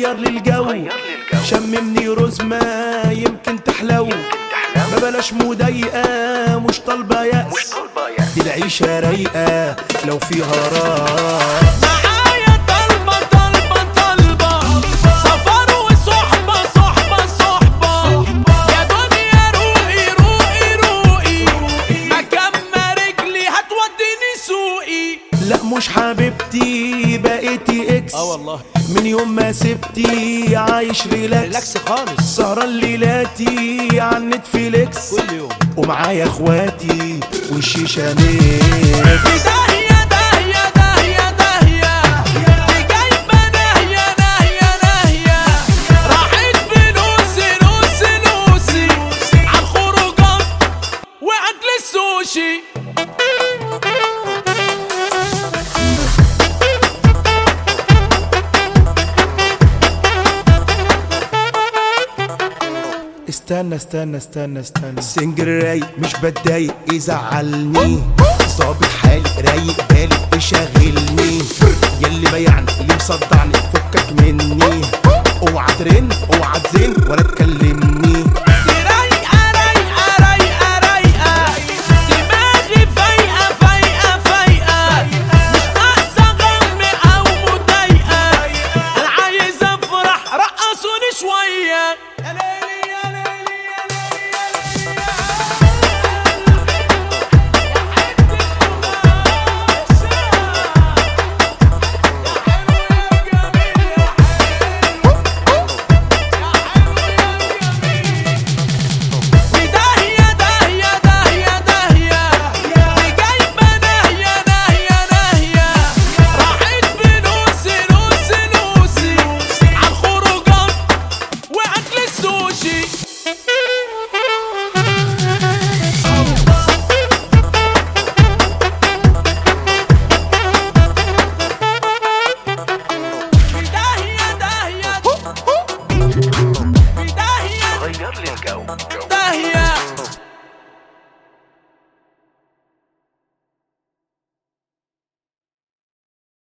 غير لي الجو، شممني رزمة يمكن تحلو، ما بلاش مضايقة مش طالبة يأس، دي العيشة رايقة لو فيها راس. معايا طلبة طلبة طلبة، سفر وصحبة صحبة صحبة، يا دنيا روقي روقي روقي، مكان ما رجلي هتوديني سوقي. لا مش حبيبتي بقيتي اكس، والله من يوم ما سبتي عايش ريلاكس خالص، سهران ليلاتي عن نتفليكس كل يوم ومعايا اخواتي والشيشة ميكس. داهية داهية داهية داهية، دي جايبة ناهية ناهية ناهية، راحت فلوسي لوسي لوسي عالخروجات وأكل السوشي. استنى استنى استنى استنى، السنجر رايق مش بتضايق يزعلني، ظابط حالي رايق بالي تشغلني، ياللي بيعني اللي مصدعني فكك مني، اوعى ترن اوعى تزن ولا تكلمني. دي رايقة رايقة رايقة رايقة، دماغي فايقة فايقة فايقة، مش ناقصة غم أو مضايقة، أنا عايز أفرح رقصوني شوية. يا ليلي يا ليلي يا ليلي غير لي الجو.